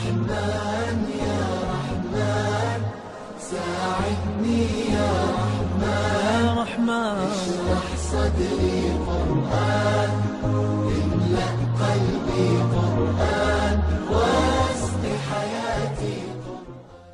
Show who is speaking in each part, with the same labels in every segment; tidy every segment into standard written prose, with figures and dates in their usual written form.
Speaker 1: رحمن يا رحمن ساعدني يا رحمن اشرح صدري قرآن املأ قلبي قرآن واسق حياتي قرآن.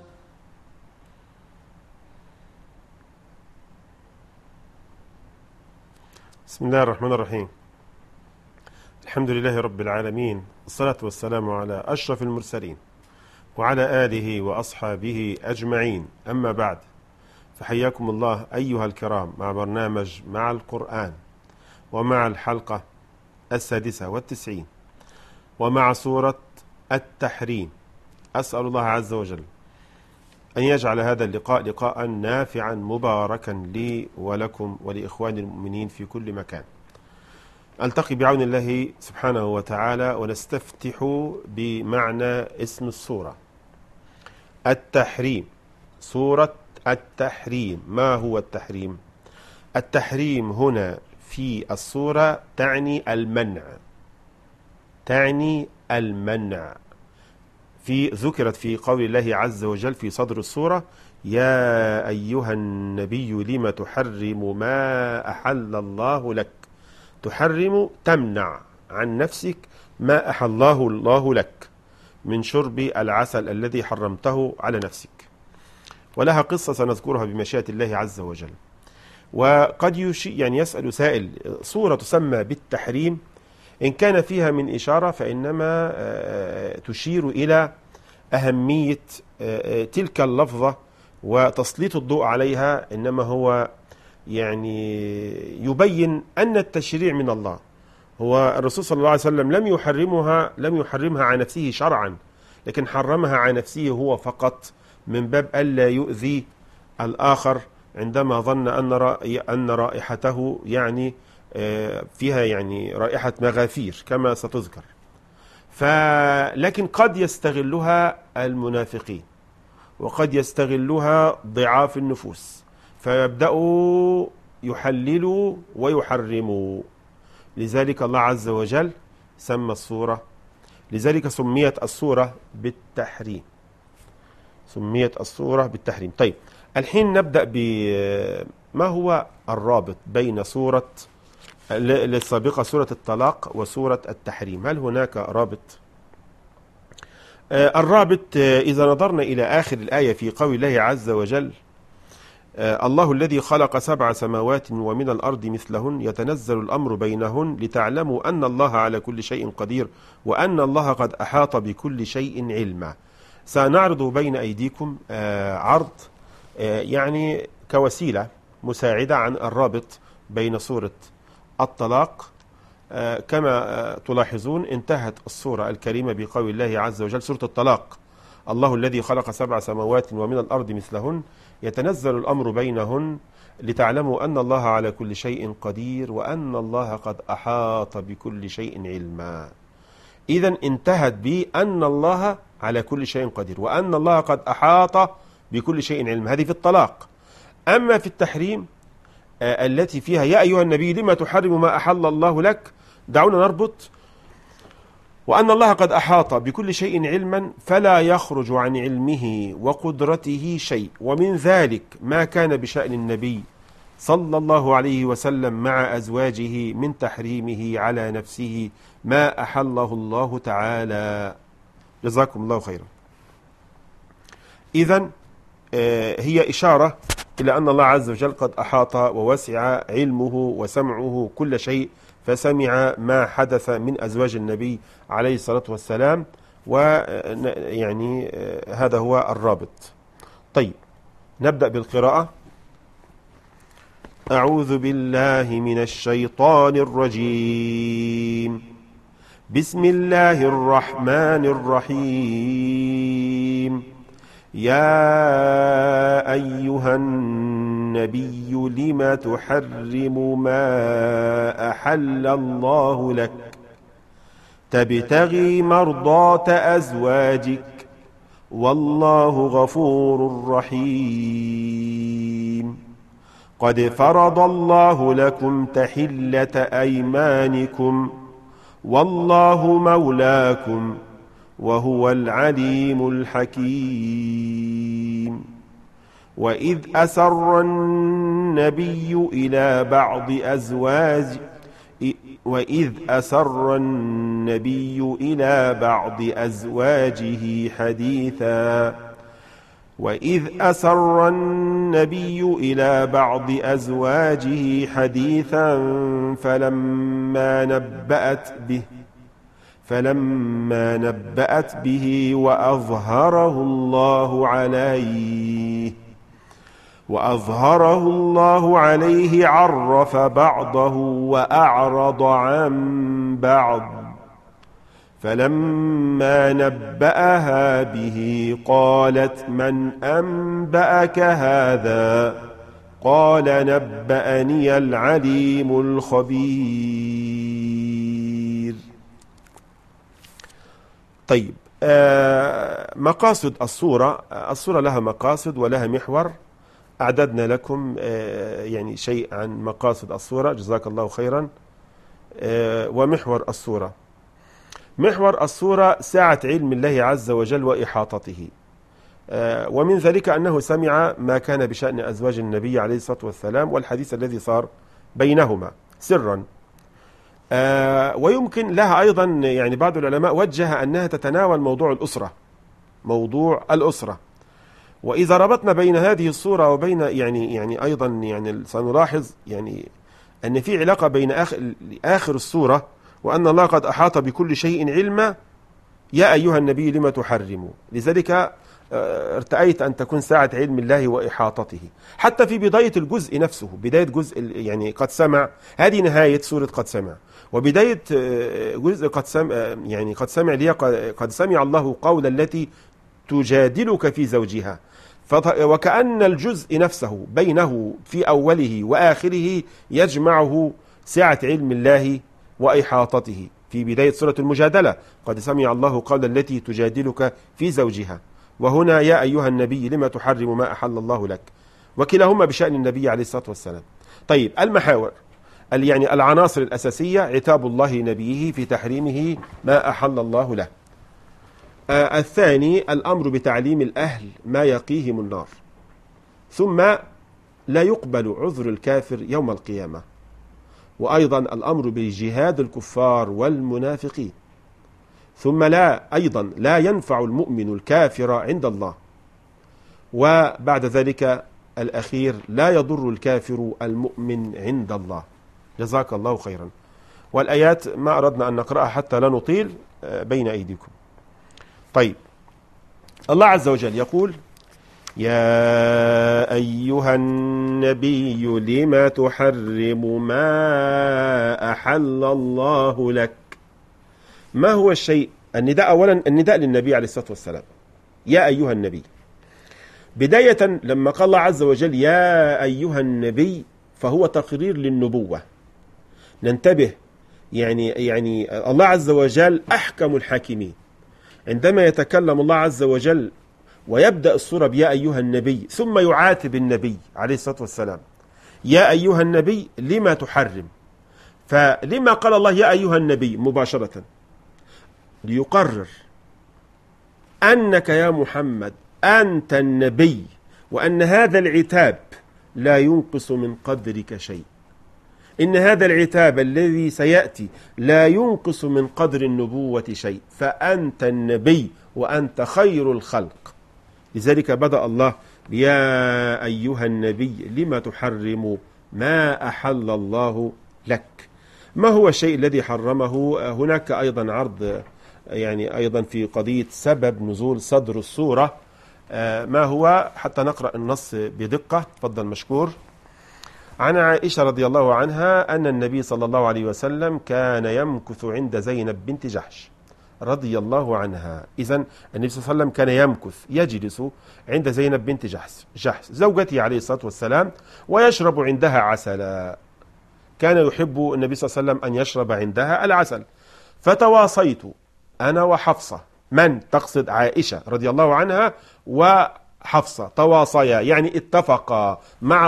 Speaker 2: بسم الله الرحمن الرحيم. الحمد لله رب العالمين، الصلاة والسلام على أشرف المرسلين وعلى آله وأصحابه أجمعين، أما بعد، فحياكم الله أيها الكرام مع برنامج مع القرآن، ومع الحلقة 96 ومع سورة التحريم. أسأل الله عز وجل أن يجعل هذا اللقاء لقاء نافعا مباركا لي ولكم ولإخوان المؤمنين في كل مكان. ألتقي بعون الله سبحانه وتعالى ونستفتح بمعنى اسم السورة التحريم. سورة التحريم. ما هو التحريم؟ التحريم هنا في السورة تعني المنع، تعني المنع. ذكرت في قول الله عز وجل في صدر السورة: يا أيها النبي لم تحرم ما أحل الله لك. تحرم تمنع عن نفسك ما أحله الله لك من شرب العسل الذي حرمته على نفسك. ولها قصة سنذكرها بمشيئة الله عز وجل. وقد يسأل سائل: سورة تسمى بالتحريم إن كان فيها من إشارة فإنما تشير إلى أهمية تلك اللفظة وتسليط الضوء عليها، إنما هو يبين أن التشريع من الله. هو الرسول صلى الله عليه وسلم لم يحرمها عن نفسه شرعا، لكن حرمها عن نفسه هو فقط من باب ألا يؤذي الآخر عندما ظن أن رائحته فيها رائحة مغافير كما ستذكر. لكن قد يستغلها المنافقين، وقد يستغلها ضعاف النفوس، فيبدأوا يحللوا ويحرموا. لذلك الله عز وجل سمى السورة، لذلك سميت السورة بالتحريم. سميت السورة بالتحريم. طيب، الحين نبدأ بما هو الرابط بين سورة السابقة سورة الطلاق وسورة التحريم. هل هناك رابط؟ الرابط إذا نظرنا إلى آخر الآية في قول الله عز وجل: الله الذي خلق 7 سماوات ومن الأرض مثلهن يتنزل الأمر بينهن لتعلموا أن الله على كل شيء قدير وأن الله قد أحاط بكل شيء علما. سنعرض بين أيديكم عرض كوسيلة مساعدة عن الرابط بين سورة الطلاق. كما تلاحظون انتهت السورة الكريمة بقول الله عز وجل، سورة الطلاق: الله الذي خلق 7 سماوات ومن الأرض مثلهن يتنزل الأمر بينهن لتعلموا أن الله على كل شيء قدير وأن الله قد أحاط بكل شيء علما. إذن انتهت بأن الله على كل شيء قدير وأن الله قد أحاط بكل شيء علما. هذه في الطلاق. أما في التحريم التي فيها يا أيها النبي لما تحرم ما أحل الله لك، دعونا نربط: وأن الله قد أحاط بكل شيء علما فلا يخرج عن علمه وقدرته شيء، ومن ذلك ما كان بشأن النبي صلى الله عليه وسلم مع أزواجه من تحريمه على نفسه ما أحله الله تعالى. جزاكم الله خيرا. إذن هي إشارة إلى أن الله عز وجل قد أحاط ووسع علمه وسمعه كل شيء، فسمع ما حدث من أزواج النبي عليه الصلاة والسلام، هذا هو الرابط. طيب، نبدأ بالقراءة. أعوذ بالله من الشيطان الرجيم. بسم الله الرحمن الرحيم. يا أيها النبي لم تحرم ما أحل الله لك تبتغي مرضات أزواجك والله غفور رحيم. قد فرض الله لكم تحلة أيمانكم والله مولاكم وهو العليم الحكيم. وإذ أسر النبي إلى بعض أزواجه حديثا فلما نبأت به وأظهره الله عليه عرف بعضه وأعرض عن بعض. فلما نبأها به قالت من أنبأك هذا؟ قال نبأني العليم الخبير. طيب، مقاصد الصورة لها مقاصد ولها محور. أعددنا لكم يعني شيء عن مقاصد الصورة، جزاك الله خيرا. ومحور الصورة، محور الصورة سعة علم الله عز وجل وإحاطته، ومن ذلك أنه سمع ما كان بشأن أزواج النبي عليه الصلاة والسلام والحديث الذي صار بينهما سرا. ويمكن لها أيضا، يعني بعض العلماء وجه أنها تتناول موضوع الأسرة. وإذا ربطنا بين هذه الصورة وبين يعني أيضا سنلاحظ أن في علاقة بين آخر الصورة، وأن الله قد أحاط بكل شيء علما. يا أيها النبي لما تحرم؟ لذلك ارتأيت أن تكون ساعة علم الله وإحاطته. حتى في بداية الجزء نفسه، بداية جزء قد سمع، هذه نهاية سورة قد سمع، وبداية جزء قد سمع لي قد سمع الله قول التي تجادلك في زوجها. وكأن الجزء نفسه بينه في أوله وآخره يجمعه سعة علم الله وإحاطته. في بداية سورة المجادلة قد سمع الله قول التي تجادلك في زوجها، وهنا يا أيها النبي لما تحرم ما أحل الله لك، وكلاهما بشأن النبي عليه الصلاة والسلام. طيب، المحاور العناصر الأساسية: عتاب الله نبيه في تحريمه ما أحل الله له. الثاني الأمر بتعليم الأهل ما يقيهم النار. ثم لا يقبل عذر الكافر يوم القيامة. وأيضا الأمر بجهاد الكفار والمنافقين. ثم لا ينفع المؤمن الكافر عند الله. وبعد ذلك الأخير: لا يضر الكافر المؤمن عند الله. جزاك الله خيرا. والآيات ما أردنا أن نقرأها حتى لا نطيل بين أيديكم. طيب، الله عز وجل يقول: يا أيها النبي لما تحرم ما أحل الله لك. ما هو الشيء؟ النداء أولا، النداء للنبي عليه الصلاة والسلام، يا أيها النبي. بداية لما قال الله عز وجل يا أيها النبي فهو تقرير للنبوة. ننتبه، يعني الله عز وجل أحكم الحاكمين. عندما يتكلم الله عز وجل ويبدأ السورة بيا أيها النبي، ثم يعاتب النبي عليه الصلاة والسلام: يا أيها النبي لما تحرم؟ فلما قال الله يا أيها النبي مباشرة؟ ليقرر أنك يا محمد أنت النبي، وأن هذا العتاب لا ينقص من قدرك شيء. إن هذا العتاب الذي سيأتي لا ينقص من قدر النبوة شيء، فأنت النبي وأنت خير الخلق. لذلك بدأ الله يا أيها النبي لما تحرم ما أحل الله لك. ما هو الشيء الذي حرمه؟ هناك أيضا عرض أيضا في قضية سبب نزول صدر السورة. ما هو؟ حتى نقرأ النص بدقة. تفضل مشكور. عن عائشة رضي الله عنها أن النبي صلى الله عليه وسلم كان يمكث عند زينب بنت جحش رضي الله عنها. إذن النبي صلى الله عليه وسلم كان يمكث، يجلس عند زينب بنت جحش زوجته عليه الصلاة والسلام، ويشرب عندها عسلا. كان يحب النبي صلى الله عليه وسلم أن يشرب عندها العسل. فتواصيت أنا وحفصة. من تقصد؟ عائشة رضي الله عنها وحفصة تواصيا، يعني اتفقا مع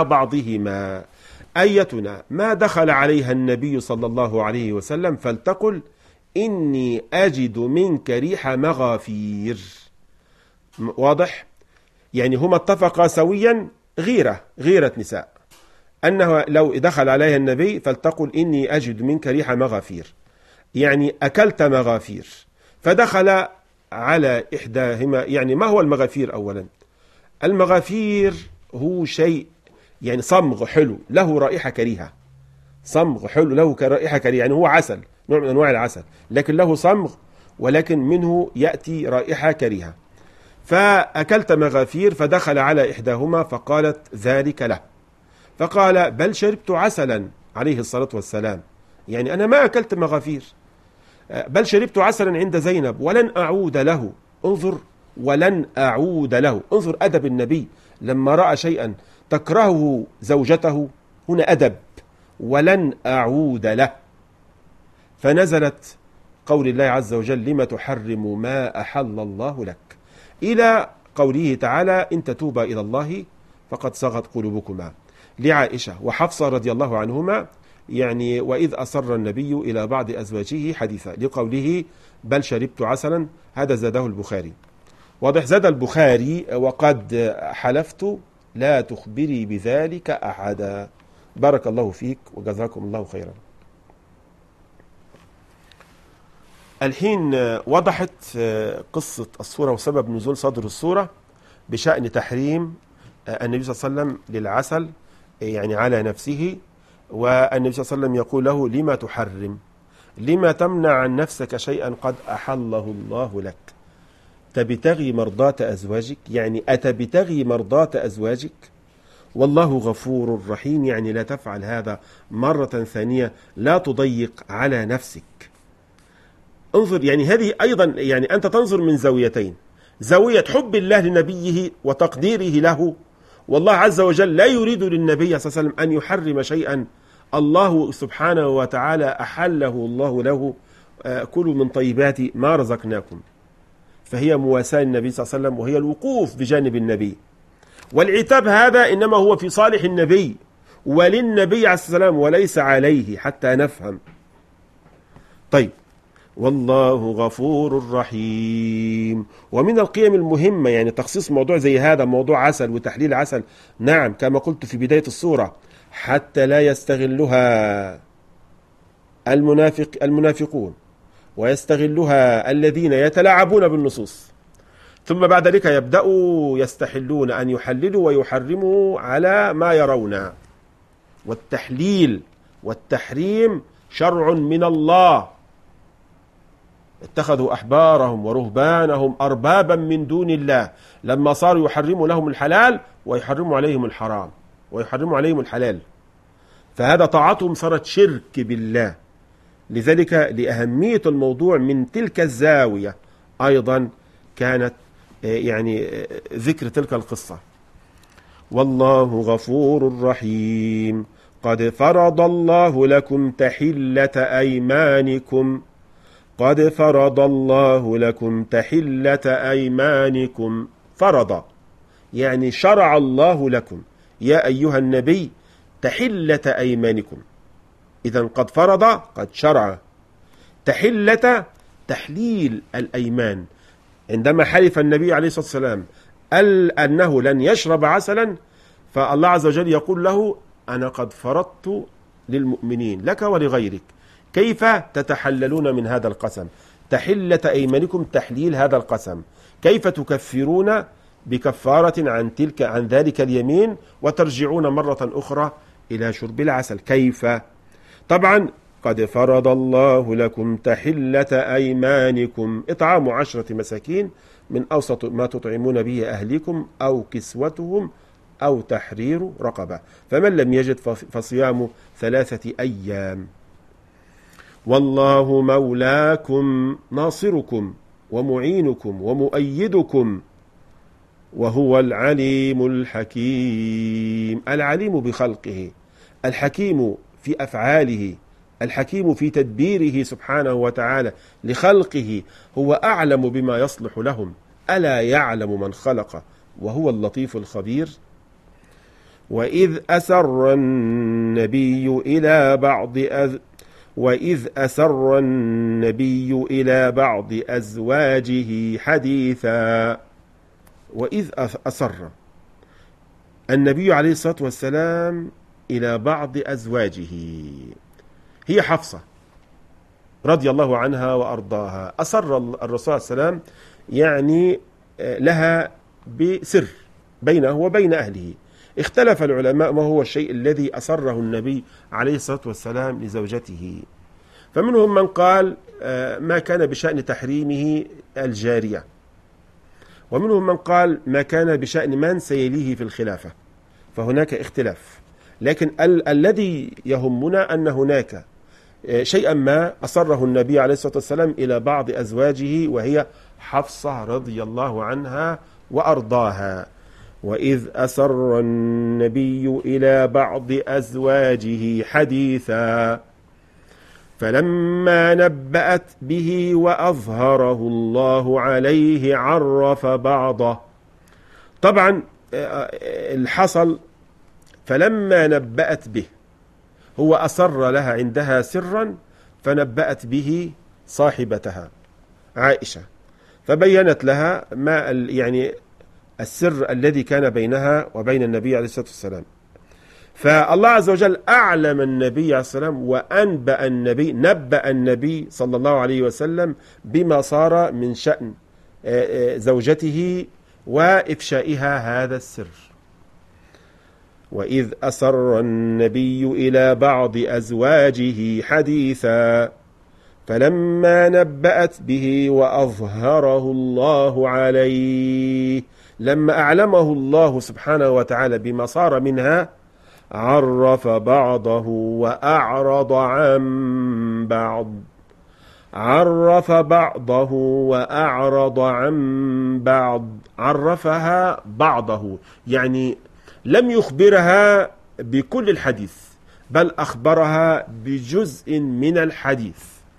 Speaker 2: بعضهما. أيتنا ما دخل عليها النبي صلى الله عليه وسلم فلتقل إني أجد منك ريح مغافير. واضح؟ يعني هما اتفقا سويا غيرة نساء، أنه لو دخل عليها النبي فلتقل إني أجد منك ريح مغافير، يعني أكلت مغافير. فدخل على إحداهما. يعني ما هو المغافير أولا؟ المغافير هو شيء يعني صمغ حلو له رائحة كريهة، صمغ حلو له رائحة كريهة، يعني هو عسل، نوع من أنواع العسل، لكن له صمغ ولكن منه يأتي رائحة كريهة. فأكلت مغافير، فدخل على إحداهما فقالت ذلك له، فقال بل شربت عسلا عليه الصلاة والسلام، يعني أنا ما أكلت مغافير، بل شربت عسلا عند زينب ولن أعود له. انظر، ولن أعود له، انظر أدب النبي لما رأى شيئا تكرهه زوجته، هنا أدب، ولن أعود له. فنزلت قول الله عز وجل لما تحرم ما أحل الله لك، إلى قوله تعالى إن تتوبا إلى الله فقد صغت قلوبكما، لعائشة وحفصة رضي الله عنهما، يعني وإذ أصر النبي إلى بعض أزواجه حديثا، لقوله بل شربت عسلا، هذا زاده البخاري. واضح؟ زاد البخاري وقد حلفت لا تخبري بذلك أحدا. بارك الله فيك وجزاكم الله خيرا. الحين وضحت قصة السورة وسبب نزول صدر السورة بشأن تحريم النبي صلى الله عليه وسلم للعسل يعني على نفسه، والنبي صلى الله عليه وسلم يقول له لما تحرم، لما تمنع عن نفسك شيئا قد أحله الله لك، تبتغي مرضاة أزواجك، يعني أتبتغي مرضاة أزواجك، والله غفور رحيم، يعني لا تفعل هذا مرة ثانية، لا تضيق على نفسك. انظر، يعني هذه أيضا يعني أنت تنظر من زاويتين، زاوية حب الله لنبيه وتقديره له، والله عز وجل لا يريد للنبي صلى الله عليه وسلم أن يحرم شيئا الله سبحانه وتعالى أحله الله له، كلوا من طيبات ما رزقناكم، فهي مواساة النبي صلى الله عليه وسلم وهي الوقوف بجانب النبي. والعتاب هذا إنما هو في صالح النبي وللنبي عليه الصلاة والسلام وليس عليه، حتى نفهم. طيب، والله غفور رحيم. ومن القيم المهمة يعني تخصيص موضوع زي هذا، موضوع عسل وتحليل عسل، نعم كما قلت في بداية السورة، حتى لا يستغلها المنافقون ويستغلها الذين يتلاعبون بالنصوص، ثم بعد ذلك يبدأوا يستحلون أن يحللوا ويحرموا على ما يرون. والتحليل والتحريم شرع من الله، اتخذوا أحبارهم ورهبانهم أربابا من دون الله، لما صاروا يحرموا لهم الحلال ويحرموا عليهم الحرام ويحرموا عليهم الحلال، فهذا طاعتهم صارت شرك بالله. لذلك لأهمية الموضوع من تلك الزاوية أيضا كانت يعني ذكر تلك القصة. والله غفور رحيم. قد فرض الله لكم تحلة أيمانكم، قد فرض الله لكم تحلة أيمانكم، فرض يعني شرع الله لكم يا أيها النبي تحلة أيمانكم، إذن قد فرض قد شرع، تحلة تحليل الأيمان. عندما حلف النبي عليه الصلاة والسلام أنه لن يشرب عسلا، فالله عز وجل يقول له أنا قد فرضت للمؤمنين لك ولغيرك، كيف تتحللون من هذا القسم؟ تحلة أيمانكم تحليل هذا القسم، كيف تكفرون بكفارة عن ذلك اليمين وترجعون مرة أخرى إلى شرب العسل؟ كيف؟ طبعا قد فرض الله لكم تحلة أيمانكم، إطعام 10 مساكين من أوسط ما تطعمون به أهلكم أو كسوتهم أو تحرير رقبة، فمن لم يجد فصيام 3 أيام. والله مولاكم ناصركم ومعينكم ومؤيدكم وهو العليم الحكيم. العليم بخلقه، الحكيم في أفعاله، الحكيم في تدبيره سبحانه وتعالى لخلقه، هو أعلم بما يصلح لهم، ألا يعلم من خلق وهو اللطيف الخبير. وإذ أسر النبي إلى بعض وإذ أسر النبي إلى بعض أزواجه حديثا. وإذ أسر النبي عليه الصلاة والسلام إلى بعض أزواجه، هي حفصة رضي الله عنها وأرضاها. أسر الرسول صلى الله عليه وسلم يعني لها بسر بينه وبين أهله. اختلف العلماء ما هو الشيء الذي أسره النبي عليه الصلاة والسلام لزوجته، فمنهم من قال ما كان بشأن تحريمه الجارية، ومنهم من قال ما كان بشأن من سيليه في الخلافة، فهناك اختلاف. لكن الذي يهمنا أن هناك شيئا ما أسره النبي عليه الصلاة والسلام إلى بعض أزواجه، وهي حفصة رضي الله عنها وأرضاها. وإذ أسر النبي إلى بعض أزواجه حديثا فلما نبأت به وأظهره الله عليه عرف بعضه. طبعا الحصل فلما نبأت به، هو أسر لها عندها سرا فنبأت به صاحبتها عائشة، فبينت لها ما يعني السر الذي كان بينها وبين النبي عليه الصلاة والسلام. فالله عز وجل أعلم النبي عليه الصلاة والسلام وأنبأ النبي، نبأ النبي صلى الله عليه وسلم بما صار من شأن زوجته وإفشائها هذا السر. وإذ أسر النبي إلى بعض أزواجه حديثا فلما نبأت به وأظهره الله عليه، لما أعلمه الله سبحانه وتعالى بما صار منها عرف بعضه وأعرض عن بعض، عرف بعضه وأعرض عن بعض، عرفها بعضه يعني لم يخبرها بكل الحديث بل أخبرها بجزء من الحديث.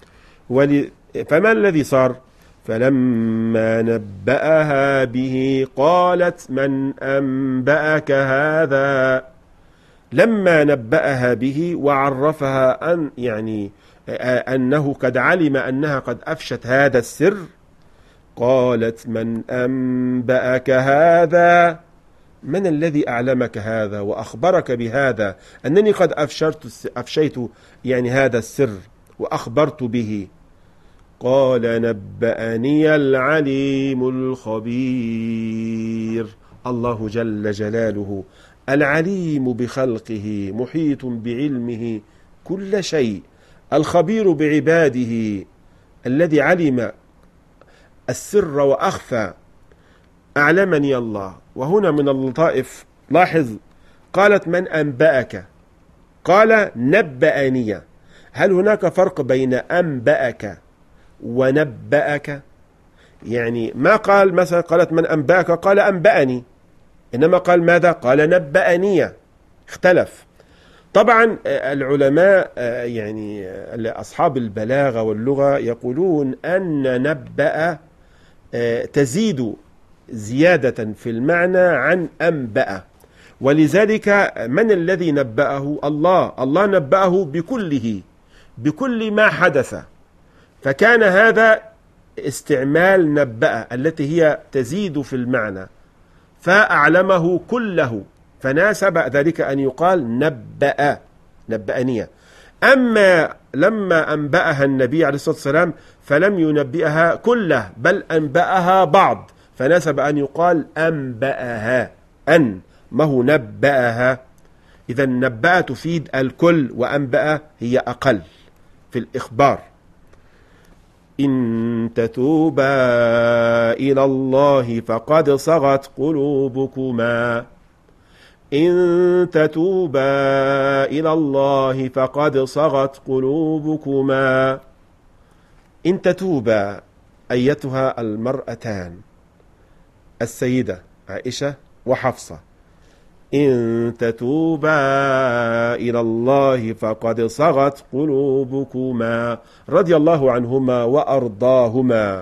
Speaker 2: فما الذي صار؟ فلما نبأها به قالت من أنبأك هذا. لما نبأها به وعرفها أن يعني أنه قد علم أنها قد أفشت هذا السر، قالت من أنبأك هذا، من الذي أعلمك هذا وأخبرك بهذا، أنني قد أفشيت يعني هذا السر وأخبرت به. قال نبأني العليم الخبير. الله جل جلاله العليم بخلقه، محيط بعلمه كل شيء، الخبير بعباده، الذي علم السر وأخفى. أعلمني الله. وهنا من اللطائف لاحظ قالت من أنبأك، قال نبأني. هل هناك فرق بين أنبأك ونبأك؟ يعني ما قال مثلا قالت من أنبأك قال أنبأني، إنما قال ماذا؟ قال نبأني. اختلف. طبعا العلماء يعني أصحاب البلاغة واللغة يقولون أن نبأ تزيد زيادة في المعنى عن أنبأ، ولذلك من الذي نبأه؟ الله. الله نبأه بكله، بكل ما حدث، فكان هذا استعمال نبأ التي هي تزيد في المعنى، فأعلمه كله، فناسب ذلك أن يقال نبأ، نبأني. أما لما أنبأها النبي عليه الصلاة والسلام فلم ينبئها كله بل أنبأها بعض، فناسب أن يقال أنبأها، أن ما هو نبأها. إذا نبأ تفيد الكل، وأنبأ هي أقل في الإخبار. إن تتوبا إلى الله فقد صغت قلوبكما، إن تتوبا إلى الله فقد صغت قلوبكما. إن تتوبا أيتها المرأتان السيدة عائشة وحفصة، إن تتوبا إلى الله فقد صغت قلوبكما رضي الله عنهما وأرضاهما.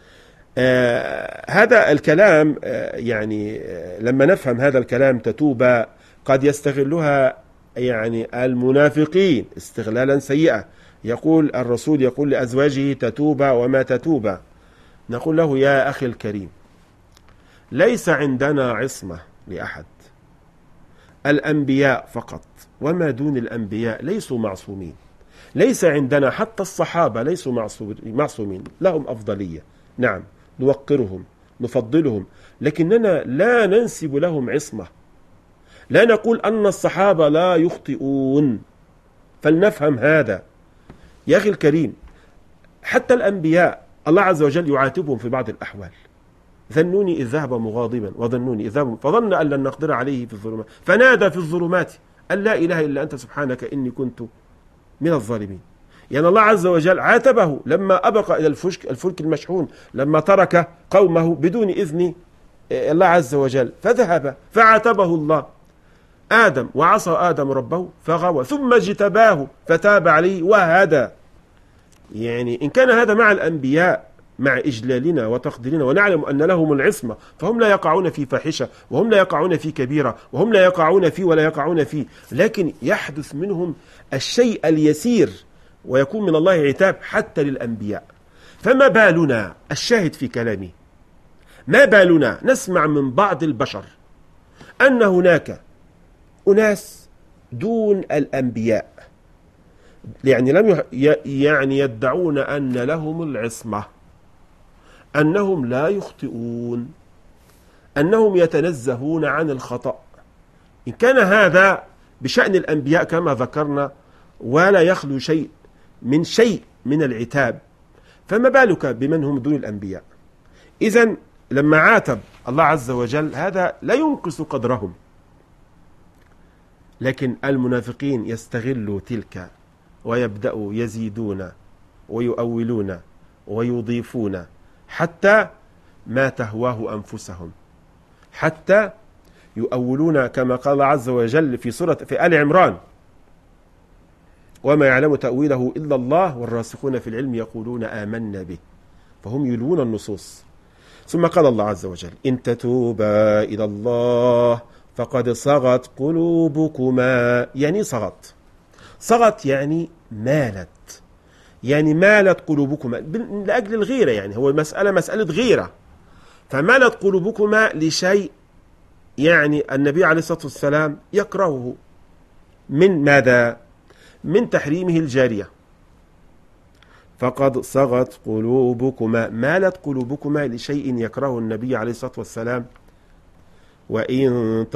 Speaker 2: هذا الكلام يعني لما نفهم هذا الكلام تتوبا قد يستغلها يعني المنافقين استغلالا سيئا، يقول الرسول يقول لأزواجه تتوبا وما تتوبا. نقول له يا أخي الكريم، ليس عندنا عصمة لأحد، الأنبياء فقط، وما دون الأنبياء ليسوا معصومين. ليس عندنا حتى الصحابة ليسوا معصومين، لهم أفضلية، نعم نوقرهم نفضلهم، لكننا لا ننسب لهم عصمة. لا نقول أن الصحابة لا يخطئون، فلنفهم هذا يا أخي الكريم. حتى الأنبياء الله عز وجل يعاتبهم في بعض الأحوال. ذنوني إذ ذهب مغاضبا وظنوني إذ ذهب فظن أن لن نقدر عليه في الظلمات فنادى في الظلمات أن لا إله إلا أنت سبحانك إني كنت من الظالمين. يعني الله عز وجل عاتبه لما أبق إلى الفلك المشحون، لما ترك قومه بدون إذن الله عز وجل فذهب، فعاتبه الله آدم وعصى آدم ربه فغوى ثم اجتباه فتاب عليه وهدى. يعني إن كان هذا مع الأنبياء مع إجلالنا وتقديرنا ونعلم أن لهم العصمة، فهم لا يقعون في فاحشة وهم لا يقعون في كبيرة وهم لا يقعون في ولا يقعون فيه، لكن يحدث منهم الشيء اليسير ويكون من الله عتاب حتى للأنبياء. فما بالنا، الشاهد في كلامي، ما بالنا نسمع من بعض البشر أن هناك أناس دون الأنبياء، يعني يدعون أن لهم العصمة، أنهم لا يخطئون، أنهم يتنزهون عن الخطأ. إن كان هذا بشأن الأنبياء كما ذكرنا ولا يخلو شيء من العتاب، فما بالك بمن هم دون الأنبياء؟ إذن لما عاتب الله عز وجل هذا لا ينقص قدرهم، لكن المنافقين يستغلوا تلك ويبدأوا يزيدون ويؤولون ويضيفون حتى ما تهواه أنفسهم، حتى يؤولون كما قال عز وجل في آل عمران: وما يعلم تأويله إلا الله والراسخون في العلم يقولون آمنا به، فهم يلوون النصوص. ثم قال الله عز وجل: إن تتوبا إلى الله فقد صغت قلوبكما. يعني صغت يعني مالت قلوبكما لأجل الغيرة، يعني هو مسألة غيرة، فمالت قلوبكما لشيء يعني النبي عليه الصلاة والسلام يكرهه من ماذا؟ من تحريمه الجارية. فقد صغت قلوبكما، مالت قلوبكما لشيء يكرهه النبي عليه الصلاة والسلام. وإن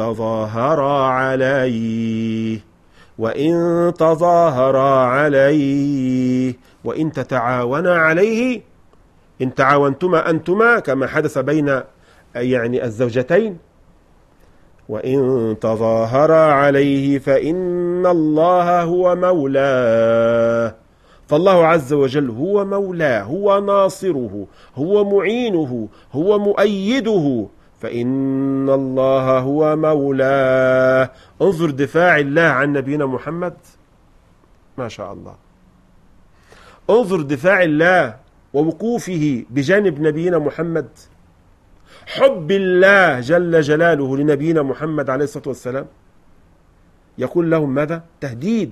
Speaker 2: تظاهرا عليه وإن تتعاونا عليه، إن تعاونتما أنتما كما حدث بين يعني الزوجتين، وإن تظاهرا عليه فإن الله هو مولاه. فالله عز وجل هو مولاه، هو ناصره، هو معينه، هو مؤيده، فإن الله هو مولاه. انظر دفاع الله عن نبينا محمد، ما شاء الله، انظر دفاع الله ووقوفه بجانب نبينا محمد، حب الله جل جلاله لنبينا محمد عليه الصلاة والسلام. يقول لهم ماذا؟ تهديد.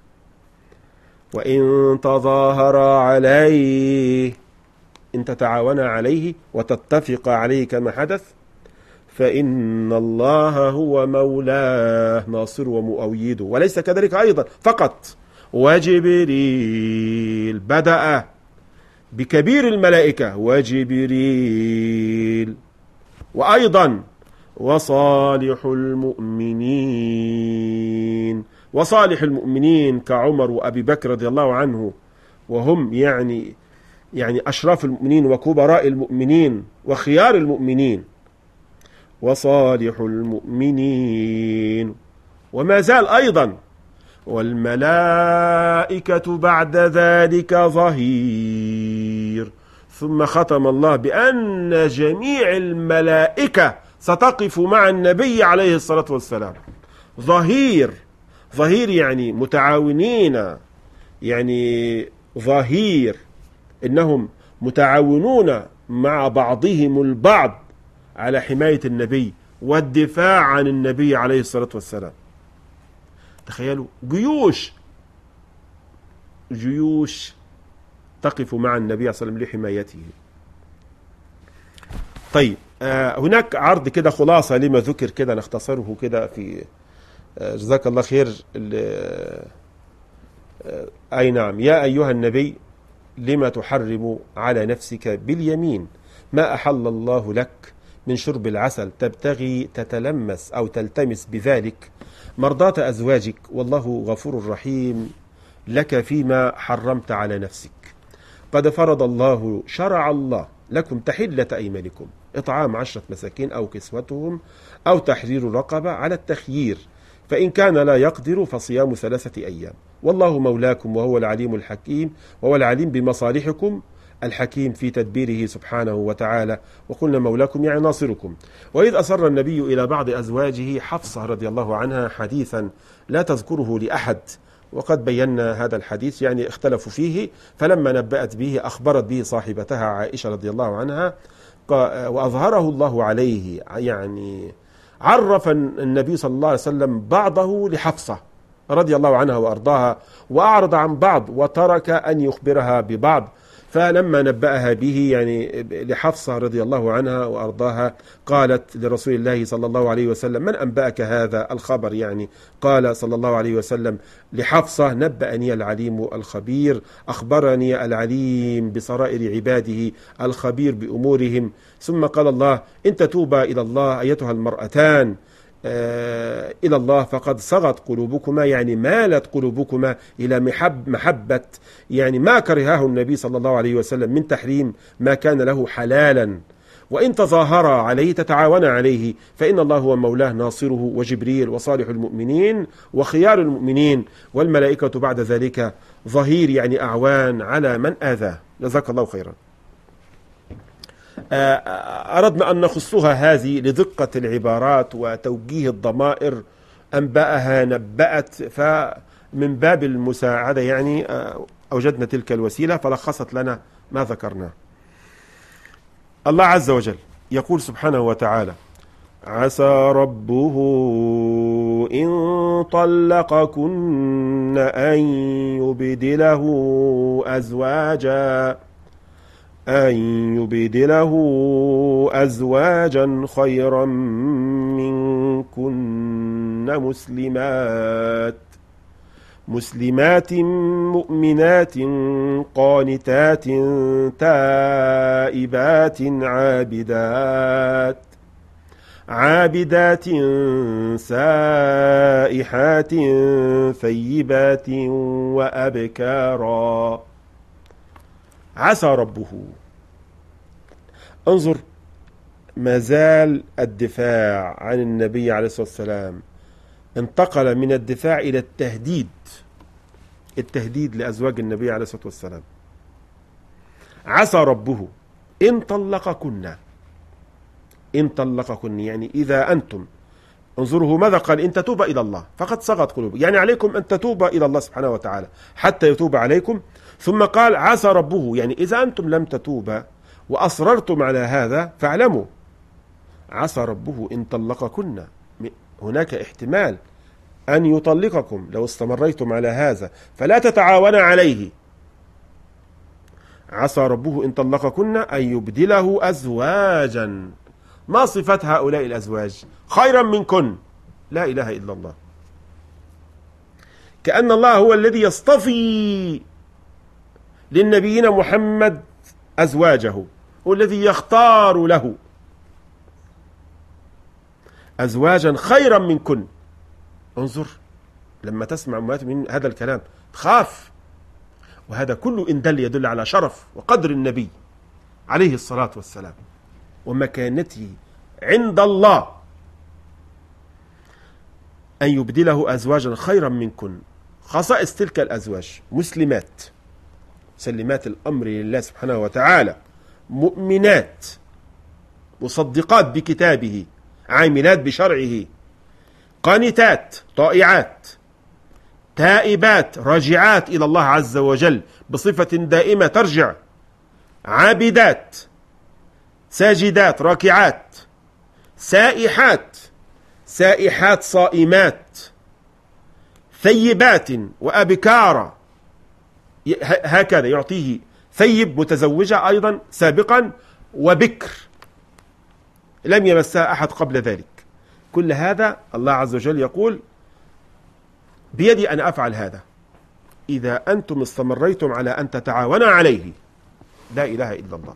Speaker 2: وإن تظاهرا عليه، إن تتعاونا عليه وتتفق عليه كما حدث، فإن الله هو مولاه ناصر ومؤيده. وليس كذلك أيضا فقط، وجبريل، بدأ بكبير الملائكة وجبريل، وأيضا وصالح المؤمنين كعمر وأبي بكر رضي الله عنه، وهم يعني أشراف المؤمنين وكبراء المؤمنين وخيار المؤمنين. وصالح المؤمنين، وما زال أيضا والملائكة بعد ذلك ظهير. ثم ختم الله بأن جميع الملائكة ستقف مع النبي عليه الصلاة والسلام. ظهير يعني متعاونين، يعني ظهير إنهم متعاونون مع بعضهم البعض على حماية النبي والدفاع عن النبي عليه الصلاة والسلام. تخيلوا جيوش جيوش تقف مع النبي صلى الله عليه وسلم لحمايته. طيب هناك عرض كده خلاصة لما ذكر كده نختصره كده في جزاك الله خير. أي نعم. يا أيها النبي لما تحرم على نفسك باليمين ما أحل الله لك من شرب العسل تبتغي تتلمس أو تلتمس بذلك مرضاة أزواجك والله غفور رحيم لك فيما حرمت على نفسك. قد فرض الله شرع الله لكم تحلة أيمانكم إطعام 10 مساكين أو كسوتهم أو تحرير رقبة على التخيير فإن كان لا يقدر فصيام 3 أيام والله مولاكم وهو العليم الحكيم وهو العليم بمصالحكم الحكيم في تدبيره سبحانه وتعالى. وقلنا مولاكم يعني ناصركم. وإذ أسر النبي إلى بعض أزواجه حفصة رضي الله عنها حديثا لا تذكره لأحد وقد بينا هذا الحديث يعني اختلفوا فيه فلما نبأت به أخبرت به صاحبتها عائشة رضي الله عنها وأظهره الله عليه يعني عرف النبي صلى الله عليه وسلم بعضه لحفصة رضي الله عنها وأرضاها وأعرض عن بعض وترك أن يخبرها ببعض. فلما نبأها به يعني لحفصة رضي الله عنها وأرضاها قالت لرسول الله صلى الله عليه وسلم من أنبأك هذا الخبر يعني قال صلى الله عليه وسلم لحفصة نبأني العليم الخبير أخبرني العليم بسرائر عباده الخبير بأمورهم. ثم قال الله إن تتوبا إلى الله أيتها المرأتان إلى الله فقد صغت قلوبكما يعني مالت قلوبكما إلى محبة يعني ما كرهه النبي صلى الله عليه وسلم من تحريم ما كان له حلالا وإن تظاهرا عليه تتعاونا عليه فإن الله هو مولاه ناصره وجبريل وصالح المؤمنين وخيار المؤمنين والملائكة بعد ذلك ظهير يعني أعوان على من آذاه. جزاك الله خيرا. أردنا أن نخصها هذه لدقة العبارات وتوجيه الضمائر أنبأها نبأت فمن باب المساعدة يعني أوجدنا تلك الوسيلة فلخصت لنا ما ذكرنا. الله عز وجل يقول سبحانه وتعالى عسى ربه إن طلقكن أن يبدله أزواجا خيرا منكن مسلمات مؤمنات قانتات تائبات عابدات سائحات ثيبات وأبكارا. عسى ربه. انظر ما زال الدفاع عن النبي عليه الصلاة والسلام انتقل من الدفاع إلى التهديد لأزواج النبي عليه الصلاة والسلام. عسى ربه إن طلقكن يعني إذا أنتم انظروا ماذا قال إن تتوب إلى الله فقد صغت قلوبكم يعني عليكم أن تتوب إلى الله سبحانه وتعالى حتى يتوب عليكم. ثم قال عسى ربه يعني إذا أنتم لم تتوبا وأصررتم على هذا فاعلموا عسى ربه إن طلقكن هناك احتمال أن يطلقكم لو استمريتم على هذا فلا تتعاون عليه. عسى ربه إن طلقكن أن يبدله أزواجا. ما صفة هؤلاء الأزواج؟ خيرا منكن. لا إله إلا الله. كأن الله هو الذي يصطفي للنبيين محمد أزواجه والذي يختار له أزواجا خيرا منكن. انظر لما تسمع من هذا الكلام تخاف. وهذا كله إن دل يدل على شرف وقدر النبي عليه الصلاة والسلام ومكانته عند الله. أن يبدله أزواجا خيرا منكن. خصائص تلك الأزواج مسلمات مسلمات الأمر لله سبحانه وتعالى مؤمنات مصدقات بكتابه عاملات بشرعه قانتات طائعات تائبات راجعات إلى الله عز وجل بصفة دائمة ترجع عابدات ساجدات راكعات سائحات صائمات ثيبات وأبكارا هكذا يعطيه ثيب متزوجة أيضا سابقا وبكر لم يمسها أحد قبل ذلك. كل هذا الله عز وجل يقول بيدي أن أفعل هذا إذا أنتم استمريتم على أن تتعاونوا عليه. لا إله إلا الله.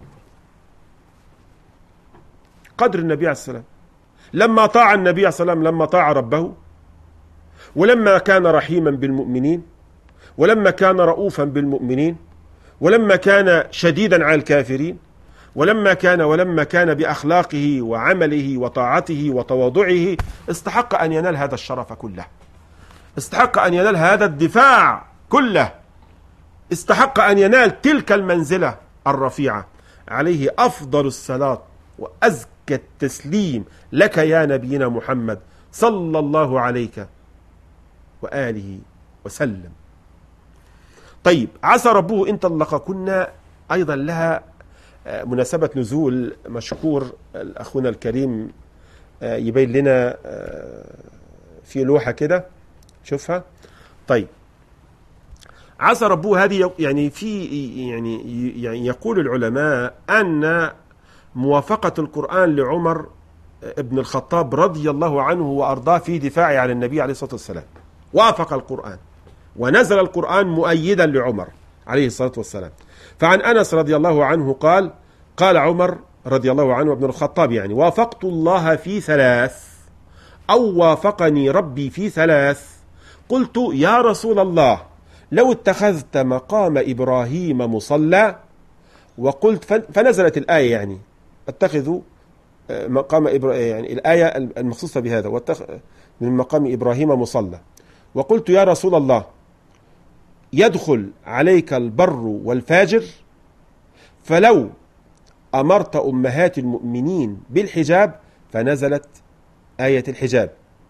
Speaker 2: قدر النبي عليه السلام لما طاع النبي عليه السلام، لما طاع ربه، ولما كان رحيما بالمؤمنين، ولما كان رؤوفا بالمؤمنين، ولما كان شديدا على الكافرين، ولما كان بأخلاقه وعمله وطاعته وتواضعه، استحق أن ينال هذا الشرف كله، استحق أن ينال هذا الدفاع كله، استحق أن ينال تلك المنزلة الرفيعة. عليه أفضل الصلاة وأزكى التسليم لك يا نبينا محمد صلى الله عليك وآله وسلم. طيب، عسى ربه إن طلقكن أيضا لها مناسبة نزول مشكور أخونا الكريم يبين لنا في لوحة كده شوفها. طيب، عسى ربه هذه يعني يعني يقول العلماء أن موافقة القرآن لعمر ابن الخطاب رضي الله عنه وأرضاه في دفاعه عن النبي عليه الصلاة والسلام، وافق القرآن ونزل القرآن مؤيدا لعمر عليه الصلاة والسلام. فعن أنس رضي الله عنه قال عمر رضي الله عنه ابن الخطاب يعني: وافقت الله في 3 أو وافقني ربي في 3. قلت يا رسول الله لو اتخذت مقام إبراهيم مصلى، وقلت فنزلت الآية يعني اتخذوا مقام يعني الآية المخصوصة بهذا من مقام إبراهيم مصلى. وقلت يا رسول الله يدخل عليك البر والفاجر، فلو أمرت أمهات المؤمنين بالحجاب، فنزلت آية الحجاب.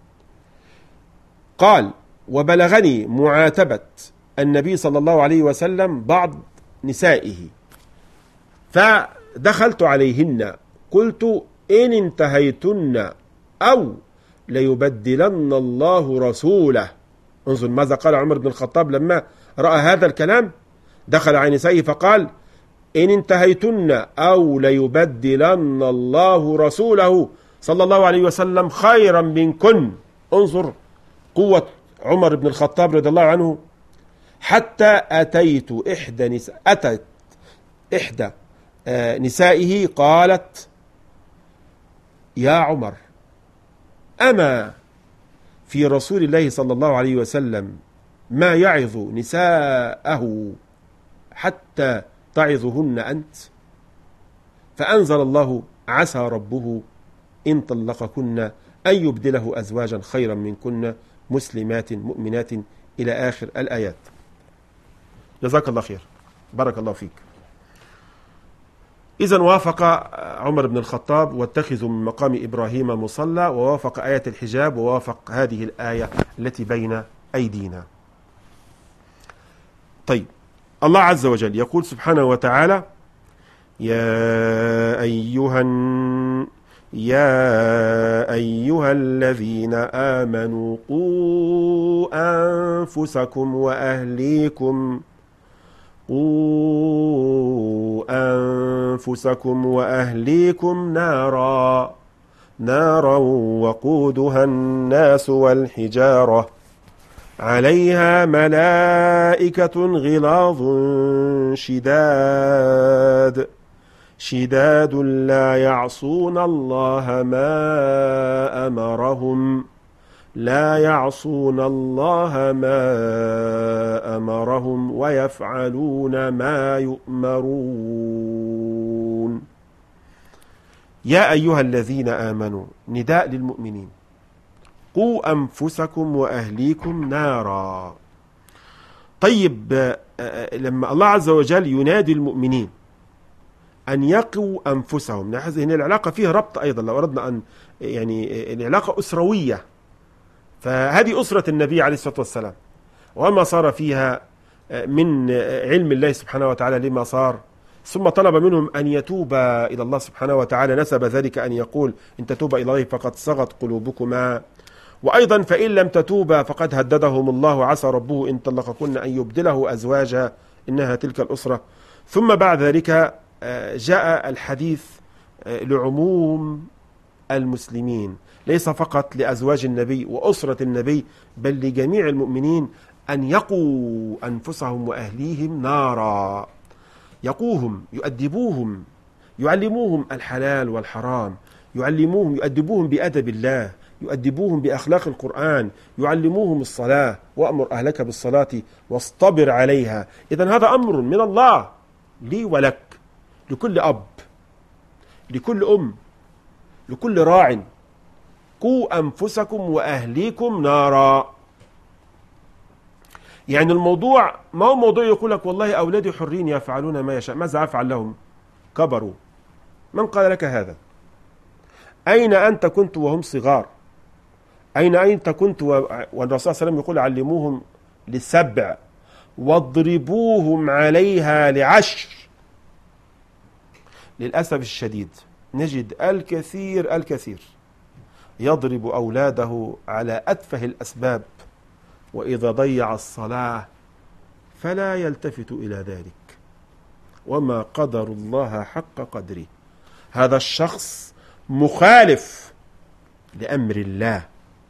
Speaker 2: قال: وبلغني معاتبة النبي صلى الله عليه وسلم بعض نسائه، فدخلت عليهن قلت: إن انتهيتن أو ليبدلن الله رسوله. انظر ماذا قال عمر بن الخطاب لما رأى هذا الكلام، دخل على نسائه فقال: إن انتهيتن أو ليبدلن الله رسوله صلى الله عليه وسلم خيرا منكن. انظر قوة عمر بن الخطاب رضي الله عنه. حتى أتت إحدى نسائه قالت: يا عمر، أما في رسول الله صلى الله عليه وسلم ما يعظ نساءه حتى تعظهن أنت؟ فأنزل الله: عسى ربه إن طلقكن أن يبدله أزواجا خيرا منكن مسلمات مؤمنات إلى آخر الآيات. جزاك الله خير، بارك الله فيك. إذن وافق عمر بن الخطاب: واتخذوا من مقام إبراهيم مصلى، ووافق آية الحجاب، ووافق هذه الآية التي بين أيدينا. طيب، الله عز وجل يقول سبحانه وتعالى: يا أيها الذين آمنوا قوا أنفسكم وأهليكم نارا وقودها الناس والحجارة عليها ملائكة غلاظ شداد لا يعصون الله ما أمرهم ويفعلون ما يؤمرون. يا أيها الذين آمنوا، نداء للمؤمنين: قوا أنفسكم وأهليكم نارا. طيب، لما الله عز وجل ينادي المؤمنين أن يقوا أنفسهم، نلاحظ أن العلاقة فيها ربط أيضا. لو أردنا أن يعني العلاقة أسروية، فهذه أسرة النبي عليه الصلاة والسلام، وما صار فيها من علم الله سبحانه وتعالى لما صار، ثم طلب منهم أن يتوبا إلى الله سبحانه وتعالى، نسب ذلك أن يقول: إن تتوبا إلى الله فقد صغت قلوبكما. وأيضا فإن لم تتوبا فقد هددهم الله عسى ربه إن طلقكن أن يبدله أزواجا إنها تلك الأسرة. ثم بعد ذلك جاء الحديث لعموم المسلمين، ليس فقط لأزواج النبي وأسرة النبي بل لجميع المؤمنين، أن يقوا أنفسهم وأهليهم نارا، يقوهم، يؤدبوهم، يعلموهم الحلال والحرام، يؤدبوهم بأدب الله، يؤدبوهم بأخلاق القرآن، يعلموهم الصلاة، وأمر أهلك بالصلاة واصطبر عليها. إذن هذا أمر من الله لي ولك، لكل أب، لكل أم، لكل راع. قوا أنفسكم وأهليكم نارا. يعني الموضوع ما هو موضوع يقول لك والله أولادي حرين يفعلون ما يشاء، ماذا أفعل لهم؟ كبروا. من قال لك هذا؟ أين أنت كنت وهم صغار؟ أين أنت كنت والرسول صلى الله عليه وسلم يقول علموهم ل7 واضربوهم عليها ل10. للأسف الشديد نجد الكثير يضرب أولاده على أتفه الأسباب، وإذا ضيع الصلاة فلا يلتفت إلى ذلك. وما قدر الله حق قدره. هذا الشخص مخالف لأمر الله.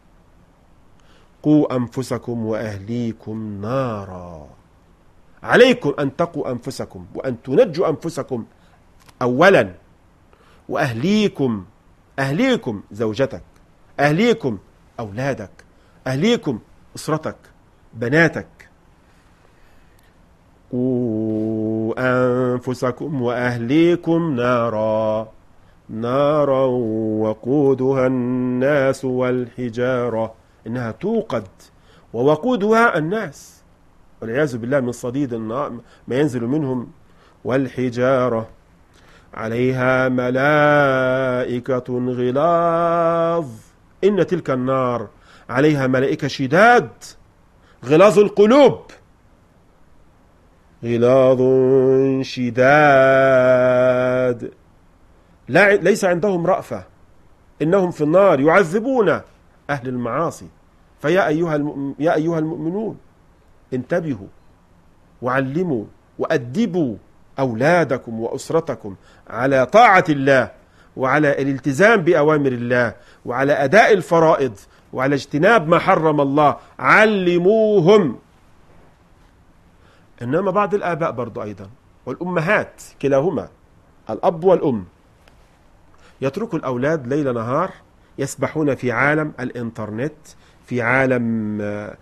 Speaker 2: قوا أنفسكم وأهليكم نارا. عليكم أن تقوا أنفسكم وأن تنجوا أنفسكم أولا، وأهليكم، أهليكم زوجتك، أهليكم أولادك، أهليكم أسرتك، بناتك. قوا أنفسكم وأهليكم نارا وقودها الناس والحجارة، إنها توقد ووقودها الناس والعياذ بالله من صديد النار ما ينزل منهم. والحجارة عليها ملائكة غلاظ، إن تلك النار عليها ملائكة شداد غلاظ القلوب، غلاظ شداد ليس عندهم رأفة، إنهم في النار يعذبون أهل المعاصي. فيا أيها المؤمنون انتبهوا وعلموا وأدبوا أولادكم وأسرتكم على طاعة الله، وعلى الالتزام بأوامر الله، وعلى أداء الفرائض، وعلى اجتناب ما حرم الله. علموهم. إنما بعض الآباء برضو أيضا والأمهات كلاهما، الأب والأم، يتركوا الأولاد ليل نهار يسبحون في عالم الإنترنت، في عالم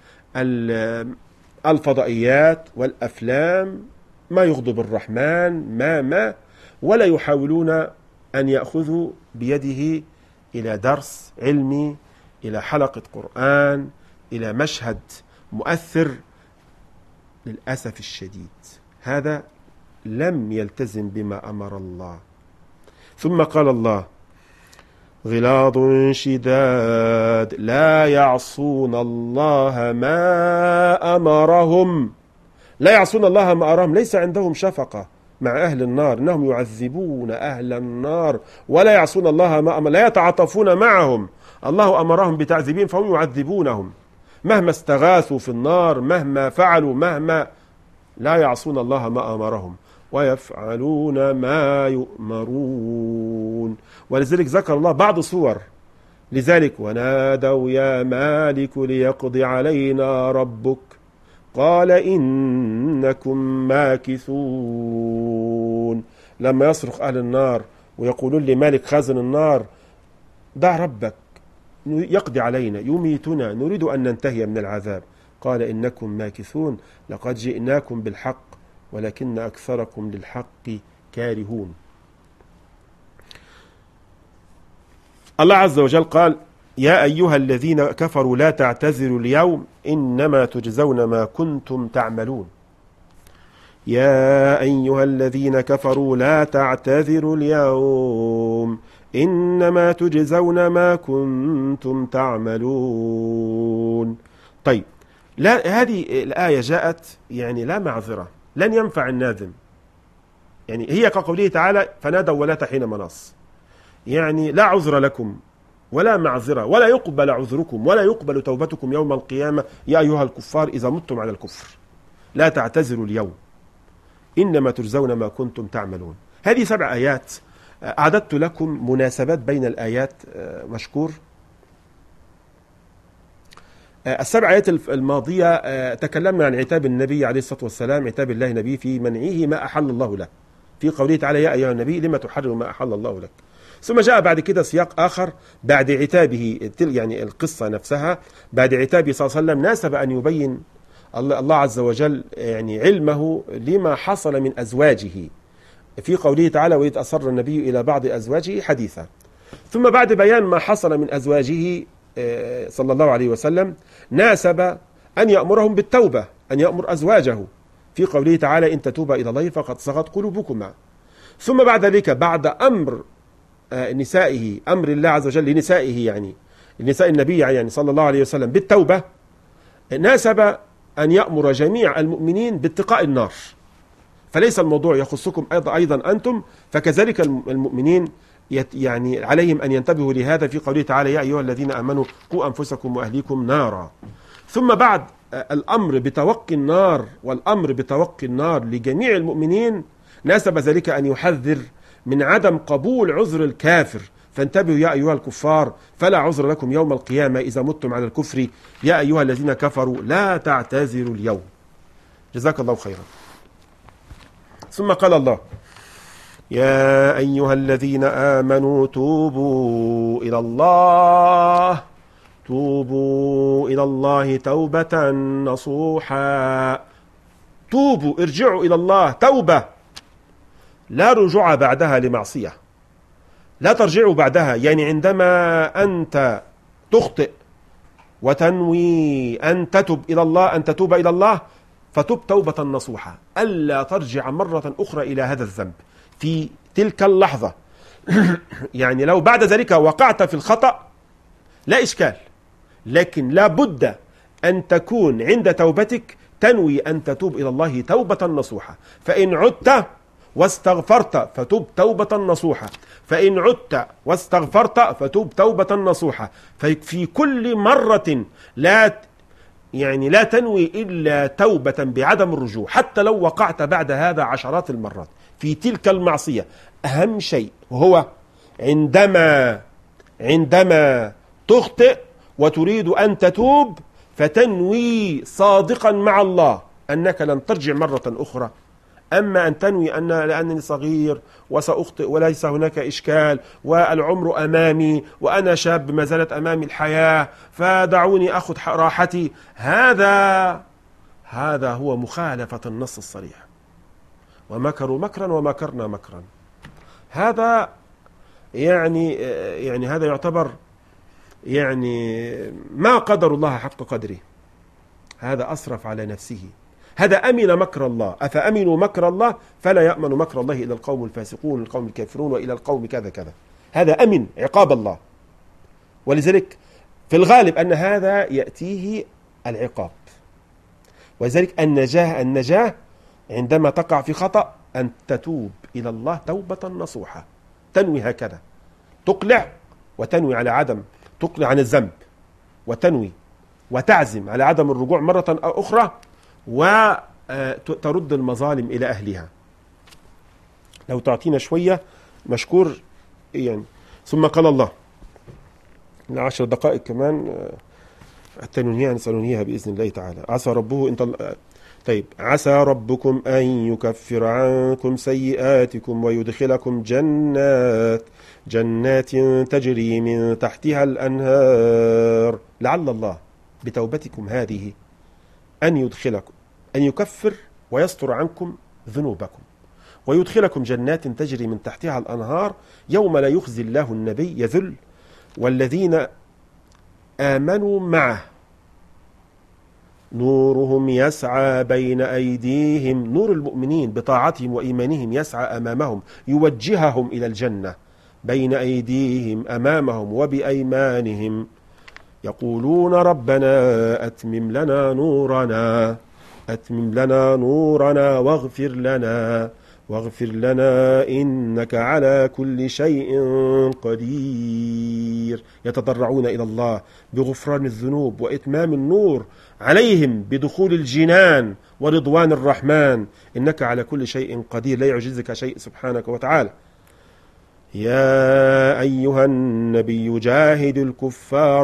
Speaker 2: الفضائيات والأفلام، ما يغضب الرحمن ما ولا يحاولون أن يأخذوا بيده إلى درس علمي، إلى حلقة قرآن، إلى مشهد مؤثر. للأسف الشديد هذا لم يلتزم بما أمر الله. ثم قال الله غلاظ شداد لا يعصون الله ما أمرهم. لا يعصون الله ما أمرهم، ليس عندهم شفقة مع أهل النار، إنهم يعذبون أهل النار ولا يعصون الله ما أمر، لا يتعاطفون معهم. الله أمرهم بتعذيبهم فهم يعذبونهم مهما استغاثوا في النار، مهما فعلوا، مهما. لا يعصون الله ما أمرهم ويفعلون ما يؤمرون. ولذلك ذكر الله بعض صور لذلك. ونادوا يا مالك ليقضي علينا ربك قال إنكم ماكثون. لما يصرخ أهل النار ويقولون لمالك خازن النار دع ربك يقضي علينا يميتنا نريد أن ننتهي من العذاب، قال إنكم ماكثون لقد جئناكم بالحق ولكن أكثركم للحق كارهون. الله عز وجل قال يا أيها الذين كفروا لا تعتذروا اليوم إنما تجزون ما كنتم تعملون. يا أيها الذين كفروا لا تعتذروا اليوم إنما تجزون ما كنتم تعملون. طيب، لا هذه الآية جاءت يعني لا معذرة، لن ينفع الناذم. يعني هي كقوله تعالى فنادوا ولا حين مناص، يعني لا عذر لكم ولا معذرة، ولا يقبل عذركم ولا يقبل توبتكم يوم القيامة يا أيها الكفار إذا متم على الكفر. لا تعتذروا اليوم إنما تجزون ما كنتم تعملون. هذه 7 آيات أعددت لكم مناسبات بين الآيات مشكور. 7 آيات الماضية تكلمنا عن عتاب النبي عليه الصلاة والسلام، عتاب الله نبي في منعه ما أحل الله له، في قوله تعالى يا أيها النبي لما تحرم ما أحل الله لك. ثم جاء بعد كده سياق آخر بعد عتابه، يعني القصة نفسها بعد عتابه صلى الله عليه وسلم ناسب أن يبين الله عز وجل يعني علمه لما حصل من أزواجه في قوله تعالى وإذ أسر النبي إلى بعض أزواجه حديثا. ثم بعد بيان ما حصل من أزواجه صلى الله عليه وسلم ناسب أن يأمرهم بالتوبة، أن يأمر أزواجه في قوله تعالى إن تتوبا إلى الله فقد صغت قلوبكما. ثم بعد ذلك بعد أمر نسائه، أمر الله عز وجل لنسائه يعني نساء النبي يعني صلى الله عليه وسلم بالتوبة، ناسب أن يأمر جميع المؤمنين باتقاء النار. فليس الموضوع يخصكم أيضا أنتم، فكذلك المؤمنين يعني عليهم أن ينتبهوا لهذا في قوله تعالى يا أيها الذين آمنوا قوا أنفسكم وأهليكم نارا. ثم بعد الأمر بتوقي النار والأمر بتوقي النار لجميع المؤمنين ناسب ذلك أن يحذر من عدم قبول عذر الكافر، فانتبهوا يا أيها الكفار فلا عذر لكم يوم القيامة إذا متم على الكفر يا أيها الذين كفروا لا تعتذروا اليوم. جزاك الله خيرا. ثم قال الله يا أيها الذين آمنوا توبوا إلى الله توبة نصوحا. توبوا، ارجعوا إلى الله توبة، لا رجوع بعدها لمعصية، لا ترجعوا بعدها. يعني عندما أنت تخطئ وتنوي أن تتوب إلى الله، أن تتوب إلى الله فتب توبة نصوحة، ألا ترجع مرة أخرى إلى هذا الذنب في تلك اللحظة. يعني لو بعد ذلك وقعت في الخطأ لا إشكال، لكن لا بد أن تكون عند توبتك تنوي أن تتوب إلى الله توبة نصوحة. فإن عدت واستغفرت فتوب توبة نصوحة، فإن عدت واستغفرت فتوب توبة نصوحة. ففي كل مرة لا تنوي إلا توبة بعدم الرجوع، حتى لو وقعت بعد هذا عشرات المرات في تلك المعصية. أهم شيء هو عندما تخطئ وتريد أن تتوب فتنوي صادقا مع الله أنك لن ترجع مرة أخرى. أما أن تنوي لأنني صغير وسأخطئ وليس هناك إشكال والعمر أمامي وأنا شاب ما زالت أمامي الحياة فدعوني أخذ راحتي، هذا هو مخالفة النص الصريح. ومكروا مكرا ومكرنا مكرا. هذا يعني هذا يعتبر يعني ما قدر الله حق قدره، هذا أسرف على نفسه، هذا أمن مكر الله. أفأمنوا مكر الله فلا يأمن مكر الله إلى القوم الفاسقون القوم الكافرون وإلى القوم كذا كذا. هذا أمن عقاب الله، ولذلك في الغالب أن هذا يأتيه العقاب. ولذلك النجاة عندما تقع في خطأ أن تتوب إلى الله توبة نصوحة، تنوي هكذا، تقلع وتنوي على عدم، تقلع عن الذنب وتنوي وتعزم على عدم الرجوع مرة أخرى وترد المظالم إلى أهلها. لو تعطينا شوية مشكور يعني. ثم قال الله 10 دقائق كمان التنوية نسألونيها بإذن الله تعالى. عسى ربه عسى ربكم أن يكفر عنكم سيئاتكم ويدخلكم جنات تجري من تحتها الأنهار. لعل الله بتوبتكم هذه أن يكفر ويستر عنكم ذنوبكم ويدخلكم جنات تجري من تحتها الأنهار يوم لا يخزي الله النبي يذل والذين آمنوا معه نورهم يسعى بين أيديهم. نور المؤمنين بطاعتهم وإيمانهم يسعى أمامهم، يوجههم إلى الجنة بين أيديهم أمامهم وبأيمانهم. يقولون ربنا أتمم لنا نورنا واغفر لنا واغفر لنا إنك على كل شيء قدير. يتضرعون إلى الله بغفران الذنوب وإتمام النور عليهم بدخول الجنان ورضوان الرحمن، إنك على كل شيء قدير، لا يعجزك شيء سبحانك وتعالى. يا أيها النبي جاهد الكفار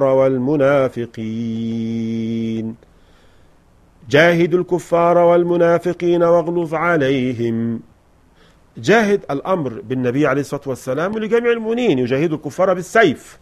Speaker 2: والمنافقين، جاهد الكفار والمنافقين واغلظ عليهم. جاهد الأمر بالنبي عليه الصلاة والسلام ولجميع المؤمنين، يجاهد الكفار بالسيف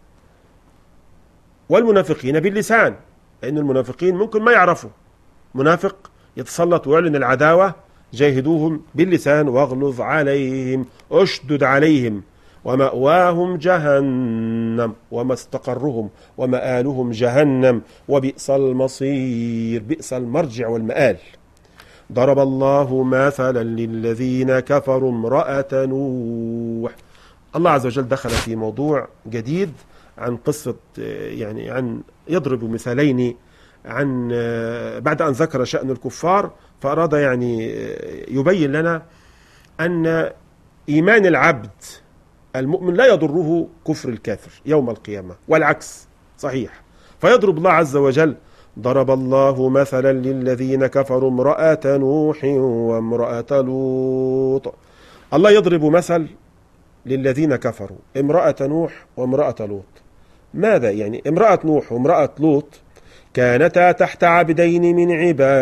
Speaker 2: والمنافقين باللسان، لأن المنافقين ممكن ما يعرفوا. منافق يتسلط ويعلن العداوة، جاهدوهم باللسان واغلظ عليهم، اشدد عليهم. ومأواهم جهنم ومستقرهم ومآلهم جهنم وبئس المصير، بئس المرجع والمآل. ضرب الله مثلا للذين كفروا امرأة نوح. الله عز وجل دخل في موضوع جديد عن قصة، يعني عن يضرب مثالين عن بعد أن ذكر شأن الكفار، فأراد يعني يبين لنا أن إيمان العبد المؤمن لا يضره كفر الكافر يوم القيامة، والعكس صحيح. فيضرب الله عز وجل: ضرب الله مثلا للذين كفروا امرأة نوح وامرأة لوط. الله يضرب مثل للذين كفروا امرأة نوح وامرأة لوط. ماذا يعني؟ امرأة نوح وامرأة لوط كانتا تحت عبدين من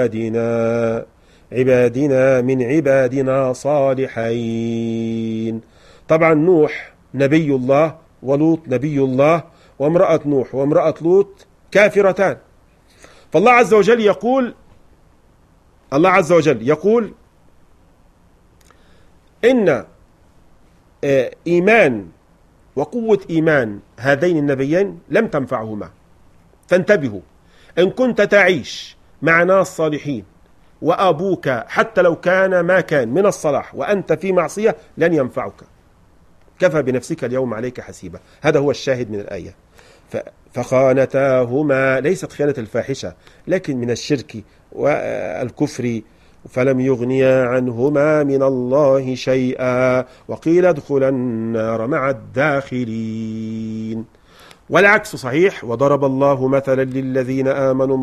Speaker 2: عبادنا صالحين. طبعا نوح نبي الله ولوط نبي الله، وامرأة نوح وامرأة لوط كافرتان. فالله عز وجل يقول إن إيمان وقوة إيمان هذين النبيين لم تنفعهما، فانتبهوا. إن كنت تعيش مع ناس صالحين وأبوك حتى لو كان ما كان من الصلاح وأنت في معصية لن ينفعك، كفى بنفسك اليوم عليك حسيبا. هذا هو الشاهد من الآية. فخانتاهما، ليست خيانة الفاحشة لكن من الشرك والكفر، فلم يغنيا عنهما من الله شيئا وقيل ادخلا النار مع الداخلين. والعكس صحيح. وضرب الله مثلا للذين آمنوا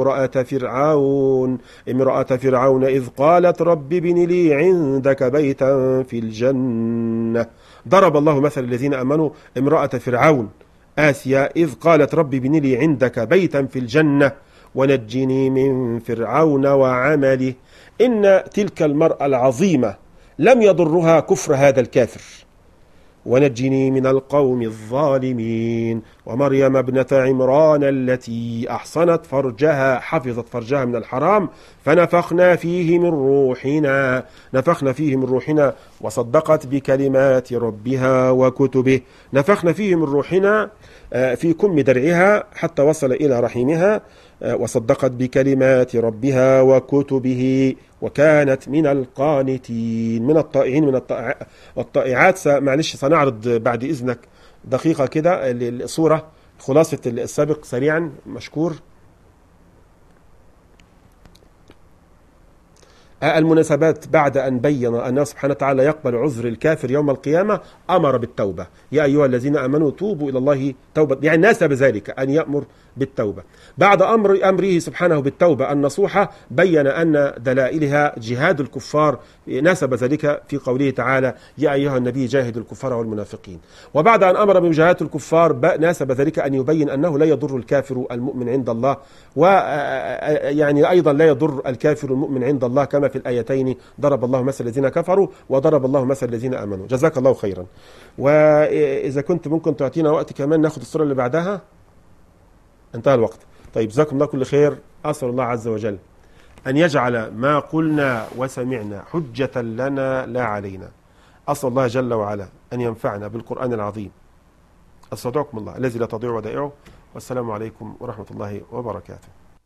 Speaker 2: امرأة فرعون إذ قالت رب ابن لي عندك بيتا في الجنة. ضرب الله مثل الذين آمنوا امرأة فرعون آسيا إذ قالت رب ابن لي عندك بيتا في الجنة ونجني من فرعون وعمله. إن تلك المرأة العظيمة لم يضرها كفر هذا الكافر. ونجني من القوم الظالمين. ومريم ابنة عمران التي أحصنت فرجها، حفظت فرجها من الحرام، فنفخنا فيه من روحنا وصدقت بكلمات ربها وكتبه. نفخنا فيه من روحنا في كم درعها حتى وصل إلى رحمها، وصدقت بكلمات ربها وكتبه وكانت من القانتين، من الطائعين من الطائعات. معلش سنعرض بعد إذنك دقيقة كده الصورة خلاصة السابق سريعا مشكور. المناسبات بعد أن بين أن سبحانه وتعالى يقبل عذر الكافر يوم القيامة أمر بالتوبة. يا أيها الذين آمنوا توبوا إلى الله توبة، يعني ناسب ذلك أن يأمر بالتوبة. بعد أمره سبحانه بالتوبة النصوحة بين أن دلائلها جهاد الكفار، ناسب ذلك في قوله تعالى يا أيها النبي جاهد الكفار والمنافقين. وبعد أن أمر بمجاهدة الكفار ناسب ذلك أن يبين أنه لا يضر الكافر المؤمن عند الله، ويعني أيضا لا يضر الكافر المؤمن عند الله، كما في الآيتين ضرب الله مثل الذين كفروا وضرب الله مثل الذين آمنوا. جزاك الله خيرا. وإذا كنت ممكن تعطينا وقت كمان ناخد الصورة اللي بعدها، انتهى الوقت. طيب جزاكم الله كل خير. أسأل الله عز وجل أن يجعل ما قلنا وسمعنا حجة لنا لا علينا. أسأل الله جل وعلا أن ينفعنا بالقرآن العظيم. أستودعكم الله الذي لا تضيع ودائعه، والسلام عليكم ورحمة الله وبركاته.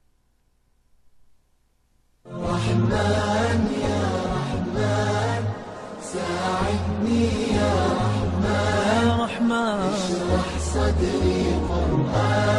Speaker 1: رحمن يا رحمن ساعدني يا رحمن اشرح صدري قرآن